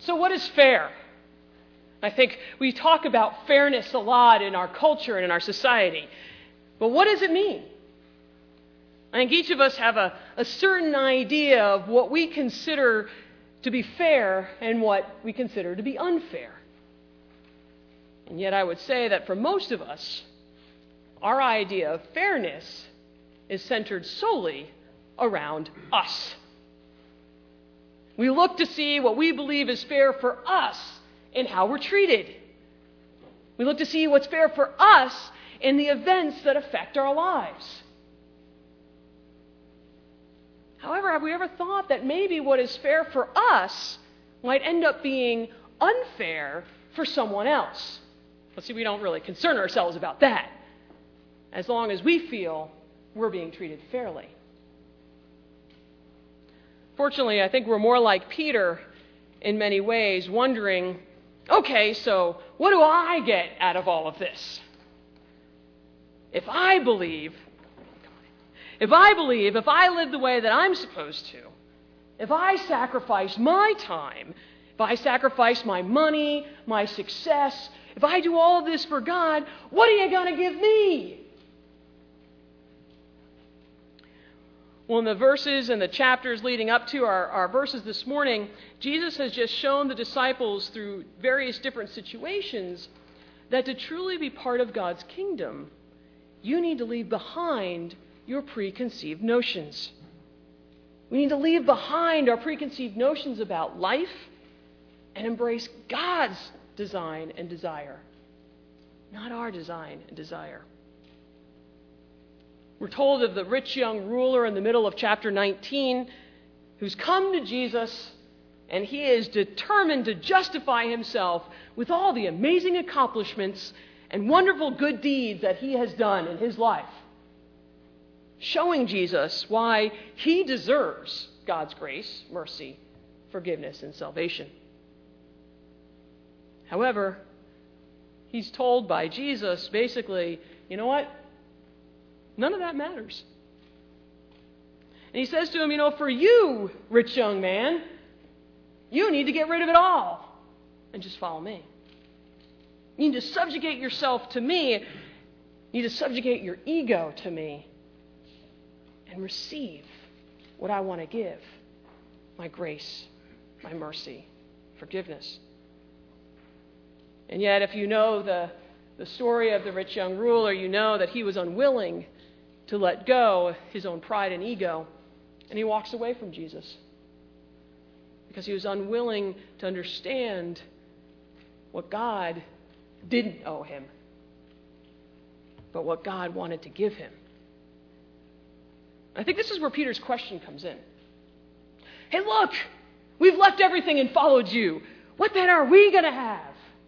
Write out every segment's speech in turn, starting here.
So what is fair? I think we talk about fairness a lot in our culture and in our society. But what does it mean? I think each of us have a certain idea of what we consider to be fair and what we consider to be unfair. And yet I would say that for most of us, our idea of fairness is centered solely around us. We look to see what we believe is fair for us in how we're treated. We look to see what's fair for us in the events that affect our lives. However, have we ever thought that maybe what is fair for us might end up being unfair for someone else? Well, see, we don't really concern ourselves about that, as long as we feel we're being treated fairly. Fortunately, I think we're more like Peter in many ways, wondering, okay, so what do I get out of all of this? If I believe, if I live the way that I'm supposed to, if I sacrifice my time, if I sacrifice my money, my success, if I do all of this for God, what are you going to give me? Well, in the verses and the chapters leading up to our verses this morning, Jesus has just shown the disciples through various different situations that to truly be part of God's kingdom, you need to leave behind your preconceived notions. We need to leave behind our preconceived notions about life and embrace God's design and desire, not our design and desire. We're told of the rich young ruler in the middle of chapter 19 who's come to Jesus, and he is determined to justify himself with all the amazing accomplishments and wonderful good deeds that he has done in his life, showing Jesus why he deserves God's grace, mercy, forgiveness, and salvation. However, he's told by Jesus basically, you know what? None of that matters. And he says to him, for you, rich young man, you need to get rid of it all and just follow me. You need to subjugate yourself to me. You need to subjugate your ego to me and receive what I want to give, my grace, my mercy, forgiveness. And yet, if you know the story of the rich young ruler, you know that he was unwilling to let go of his own pride and ego, and he walks away from Jesus because he was unwilling to understand what God didn't owe him, but what God wanted to give him. I think this is where Peter's question comes in. Hey, look, we've left everything and followed you. What then are we going to have?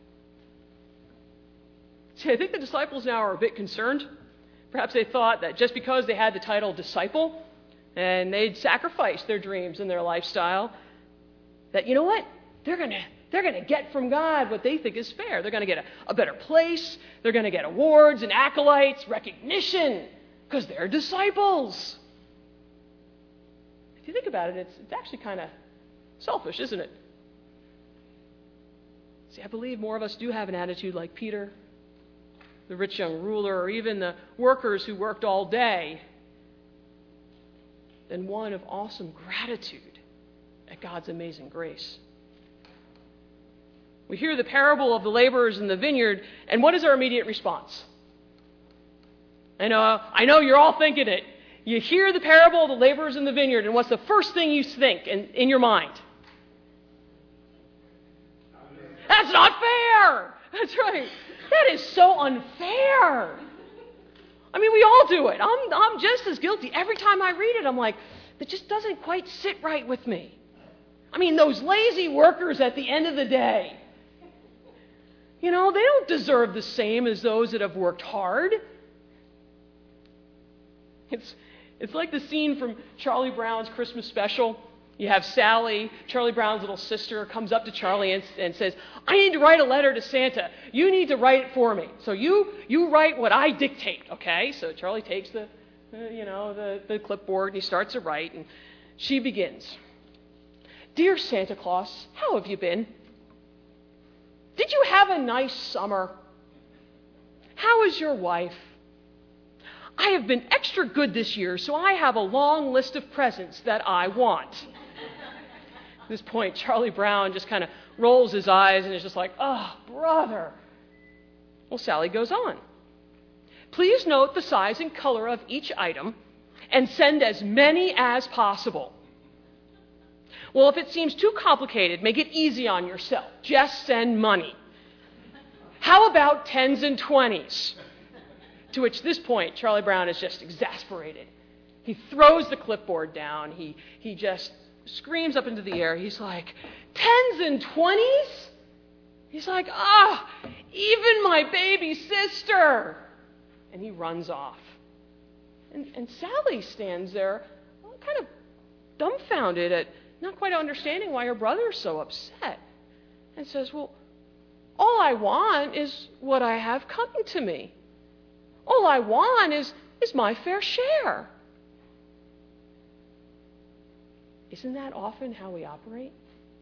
See, I think the disciples now are a bit concerned. Perhaps they thought that just because they had the title disciple and they'd sacrificed their dreams and their lifestyle, that, you know what? They're going to get from God what they think is fair. They're going to get a better place. They're going to get awards and accolades, recognition, because they're disciples. If you think about it, it's actually kind of selfish, isn't it? See, I believe more of us do have an attitude like Peter, the rich young ruler, or even the workers who worked all day, than one of awesome gratitude at God's amazing grace. We hear the parable of the laborers in the vineyard, and what is our immediate response? I know you're all thinking it. You hear the parable of the laborers in the vineyard, and what's the first thing you think in your mind? That's not fair! That's right. That is so unfair. I mean, we all do it. I'm just as guilty. Every time I read it, I'm like, that just doesn't quite sit right with me. I mean, those lazy workers at the end of the day, they don't deserve the same as those that have worked hard. It's like the scene from Charlie Brown's Christmas special. You have Sally, Charlie Brown's little sister, comes up to Charlie and says, I need to write a letter to Santa. You need to write it for me. So you write what I dictate, okay? So Charlie takes the clipboard and he starts to write, and she begins. Dear Santa Claus, how have you been? Did you have a nice summer? How is your wife? I have been extra good this year, so I have a long list of presents that I want. At this point, Charlie Brown just kind of rolls his eyes and is just like, oh, brother. Well, Sally goes on. Please note the size and color of each item and send as many as possible. Well, if it seems too complicated, make it easy on yourself. Just send money. How about 10s and 20s? To which this point, Charlie Brown is just exasperated. He throws the clipboard down. He just screams up into the air. He's like, 10s and 20s? He's like, even my baby sister. And he runs off. And Sally stands there kind of dumbfounded at not quite understanding why her brother is so upset. And says, well, all I want is what I have coming to me. All I want is my fair share. Isn't that often how we operate?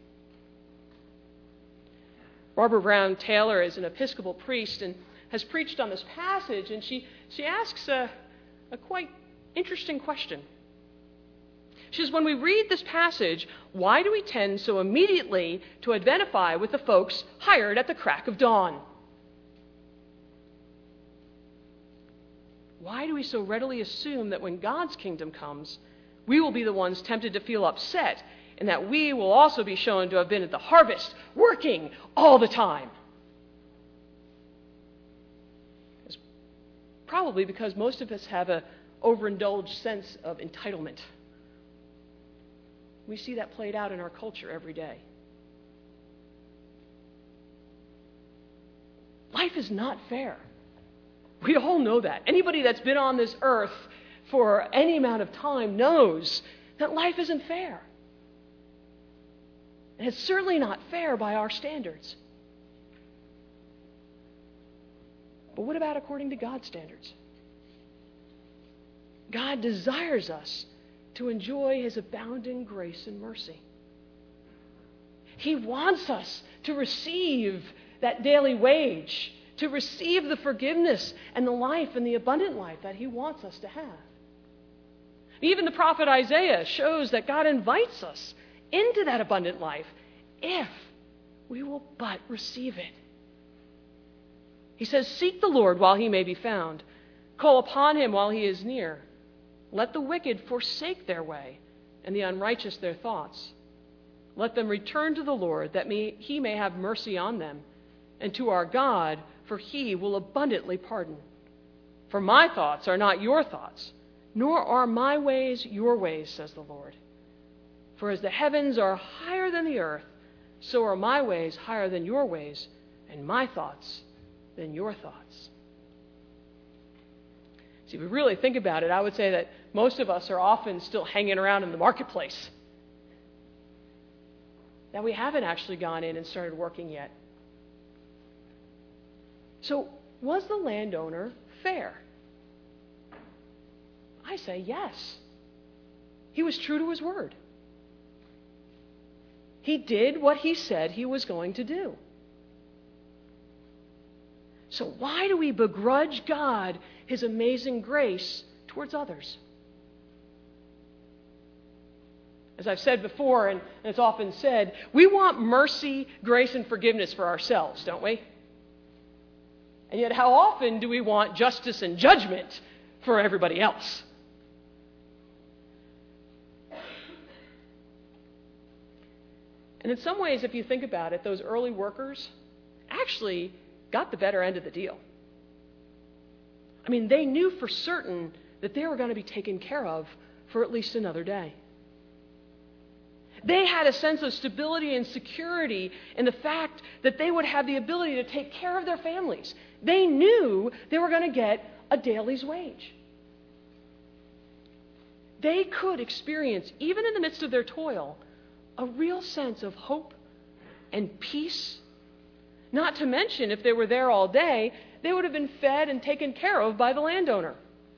Barbara Brown Taylor is an Episcopal priest and has preached on this passage, and she asks a quite interesting question. She says, when we read this passage, why do we tend so immediately to identify with the folks hired at the crack of dawn? Why do we so readily assume that when God's kingdom comes, we will be the ones tempted to feel upset, and that we will also be shown to have been at the harvest, working all the time? It's probably because most of us have an overindulged sense of entitlement. We see that played out in our culture every day. Life is not fair. We all know that. Anybody that's been on this earth for any amount of time knows that life isn't fair. And it's certainly not fair by our standards. But what about according to God's standards? God desires us to enjoy His abounding grace and mercy. He wants us to receive that daily wage, to receive the forgiveness and the life and the abundant life that He wants us to have. Even the prophet Isaiah shows that God invites us into that abundant life if we will but receive it. He says, seek the Lord while He may be found. Call upon Him while He is near. Let the wicked forsake their way, and the unrighteous their thoughts. Let them return to the Lord, that He may have mercy on them, and to our God, for He will abundantly pardon. For my thoughts are not your thoughts, nor are my ways your ways, says the Lord. For as the heavens are higher than the earth, so are my ways higher than your ways, and my thoughts than your thoughts. See, if we really think about it, I would say that most of us are often still hanging around in the marketplace. That we haven't actually gone in and started working yet. So, was the landowner fair? I say yes. He was true to his word. He did what he said he was going to do. So why do we begrudge God His amazing grace towards others? As I've said before, and it's often said, we want mercy, grace, and forgiveness for ourselves, don't we? And yet how often do we want justice and judgment for everybody else? And in some ways, if you think about it, those early workers actually got the better end of the deal. I mean, they knew for certain that they were going to be taken care of for at least another day. They had a sense of stability and security in the fact that they would have the ability to take care of their families. They knew they were going to get a daily's wage. They could experience, even in the midst of their toil, a real sense of hope and peace. Not to mention, if they were there all day, they would have been fed and taken care of by the landowner.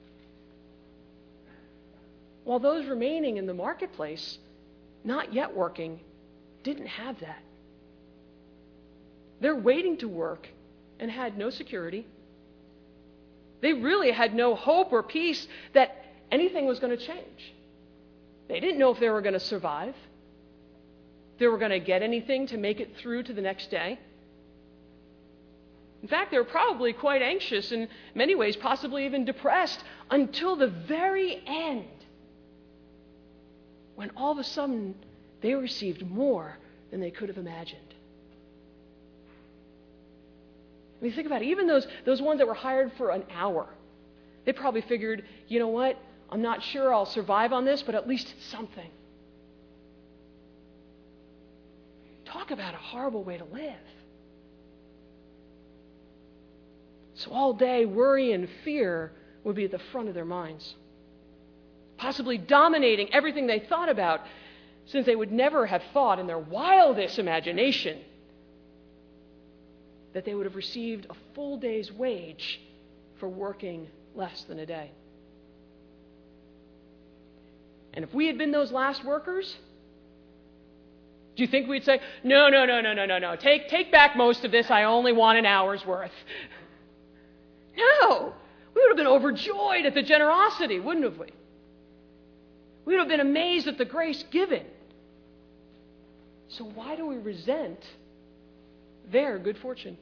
While those remaining in the marketplace, not yet working, didn't have that. They're waiting to work and had no security. They really had no hope or peace that anything was going to change. They didn't know if they were going to survive, if they were going to get anything to make it through to the next day. In fact, they were probably quite anxious, in many ways possibly even depressed, until the very end, when all of a sudden they received more than they could have imagined. I mean, think about it. Even those ones that were hired for an hour, they probably figured, you know what, I'm not sure I'll survive on this, but at least it's something. Talk about a horrible way to live. So all day, worry and fear would be at the front of their minds, possibly dominating everything they thought about, since they would never have thought in their wildest imagination that they would have received a full day's wage for working less than a day. And if we had been those last workers, do you think we'd say, no, take back most of this, I only want an hour's worth? No, we would have been overjoyed at the generosity, wouldn't have we? We would have been amazed at the grace given. So why do we resent their good fortune?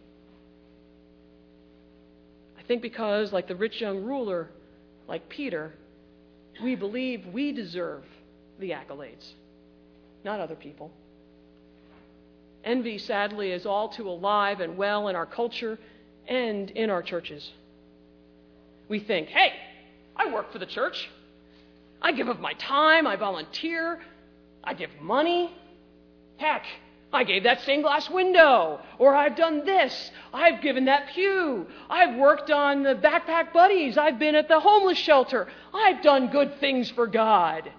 I think because, like the rich young ruler, like Peter, we believe we deserve the accolades, not other people. Envy, sadly, is all too alive and well in our culture and in our churches. We think, hey, I work for the church. I give of my time, I volunteer, I give money. Heck, I gave that stained glass window, or I've done this, I've given that pew, I've worked on the Backpack Buddies, I've been at the homeless shelter, I've done good things for God.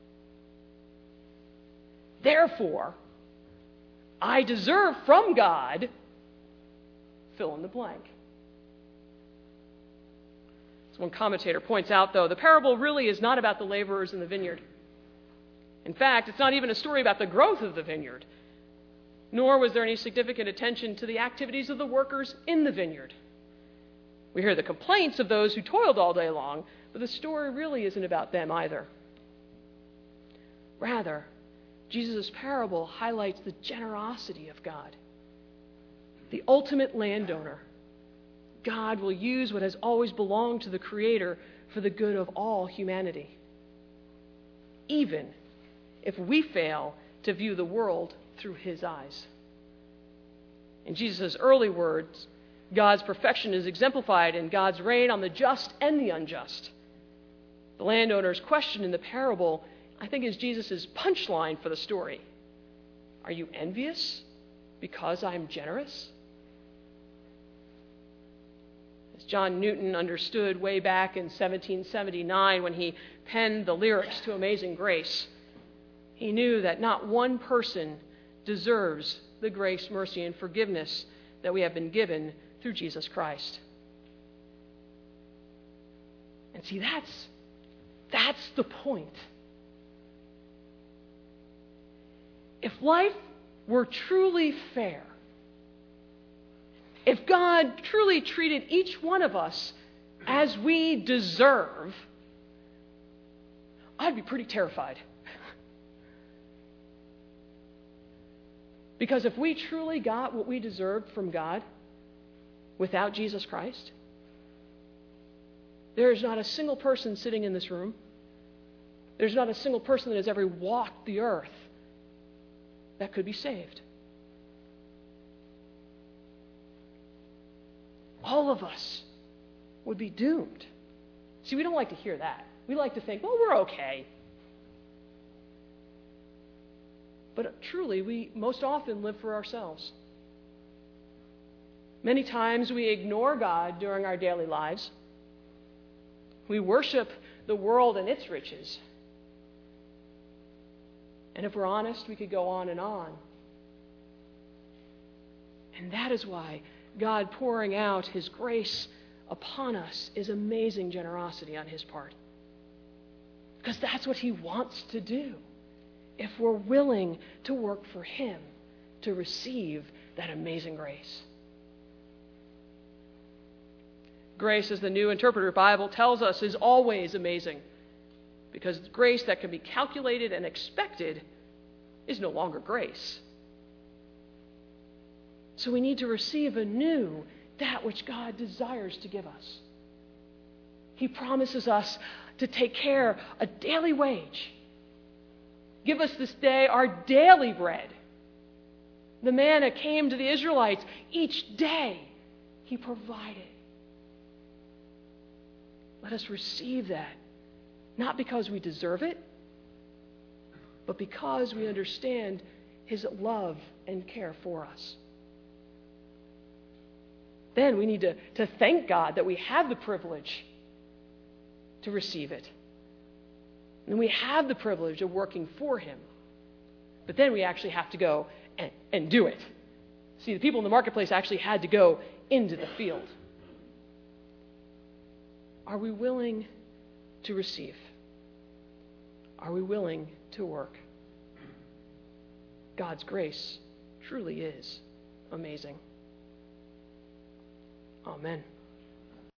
Therefore, I deserve from God, fill in the blank. As one commentator points out, though, the parable really is not about the laborers in the vineyard. In fact, it's not even a story about the growth of the vineyard, nor was there any significant attention to the activities of the workers in the vineyard. We hear the complaints of those who toiled all day long, but the story really isn't about them either. Rather, Jesus' parable highlights the generosity of God. The ultimate landowner, God will use what has always belonged to the Creator for the good of all humanity, even if we fail to view the world through His eyes. In Jesus' early words, God's perfection is exemplified in God's reign on the just and the unjust. The landowner's question in the parable, I think, is Jesus' punchline for the story. Are you envious because I'm generous? As John Newton understood way back in 1779 when he penned the lyrics to Amazing Grace, he knew that not one person deserves the grace, mercy, and forgiveness that we have been given through Jesus Christ. And see, that's the point. If life were truly fair, if God truly treated each one of us as we deserve, I'd be pretty terrified. Because if we truly got what we deserved from God without Jesus Christ, there is not a single person sitting in this room, there's not a single person that has ever walked the earth that could be saved. All of us would be doomed. See, we don't like to hear that. We like to think, well, we're okay. But truly, we most often live for ourselves. Many times we ignore God during our daily lives. We worship the world and its riches. And if we're honest, we could go on and on. And that is why God pouring out His grace upon us is amazing generosity on His part. Because that's what He wants to do if we're willing to work for Him, to receive that amazing grace. Grace, as the New Interpreter Bible tells us, is always amazing, because grace that can be calculated and expected is no longer grace. So we need to receive anew that which God desires to give us. He promises us to take care, a daily wage. Give us this day our daily bread. The manna came to the Israelites each day. He provided. Let us receive that, not because we deserve it, but because we understand His love and care for us. Then we need to thank God that we have the privilege to receive it. And we have the privilege of working for Him. But then we actually have to go and do it. See, the people in the marketplace actually had to go into the field. Are we willing to receive? Are we willing to work? God's grace truly is amazing. Amen.